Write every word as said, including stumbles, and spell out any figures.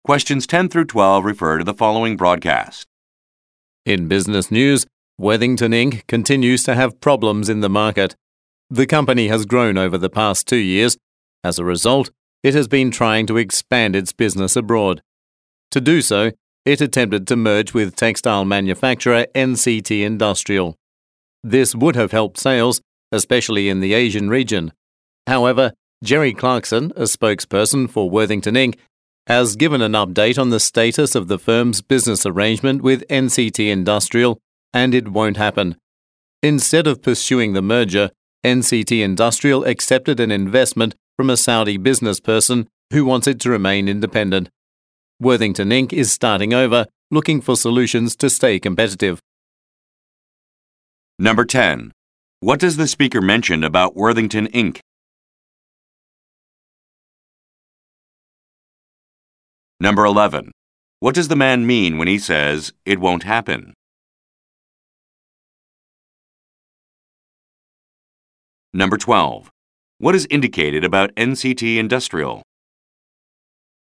Questions ten through twelve refer to the following broadcast. In business news, Worthington Incorporated continues to have problems in the market. The company has grown over the past two years. As a result, it has been trying to expand its business abroad. To do so, it attempted to merge with textile manufacturer N C T Industrial. This would have helped sales, especially in the Asian region. However, Jerry Clarkson, a spokesperson for Worthington Incorporated, has given an update on the status of the firm's business arrangement with N C T Industrial, and it won't happen. Instead of pursuing the merger, N C T Industrial accepted an investment from a Saudi business person who wants it to remain independent. Worthington Incorporated is starting over, looking for solutions to stay competitive. Number ten. What does the speaker mention about Worthington Incorporated? Number eleven. What does the man mean when he says, "It won't happen"? Number twelve. What is indicated about N C T Industrial?